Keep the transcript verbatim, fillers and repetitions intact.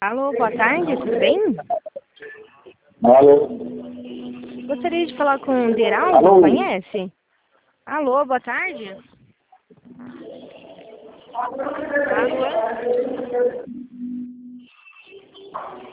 Alô, boa tarde, tudo bem? Alô? Gostaria de falar com o Deraldo, Alô? conhece? Alô, boa tarde. Alô?